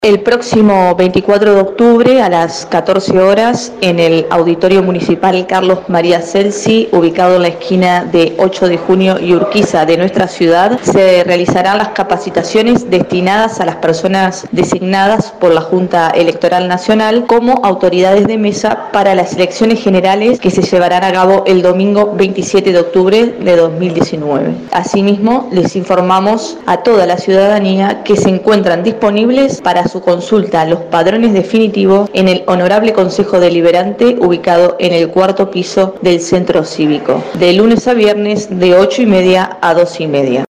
El próximo 24 de octubre a las 14 horas en el Auditorio Municipal Carlos María Celsi, ubicado en la esquina de 8 de junio y Urquiza de nuestra ciudad, se realizarán las capacitaciones destinadas a las personas designadas por la Junta Electoral Nacional como autoridades de mesa para las elecciones generales que se llevarán a cabo el domingo 27 de octubre de 2019. Asimismo, les informamos a toda la ciudadanía que se encuentran disponibles para su consulta los padrones definitivos en el Honorable Consejo Deliberante ubicado en el 4º piso del Centro Cívico, de lunes a viernes de 8:30 a 2:30.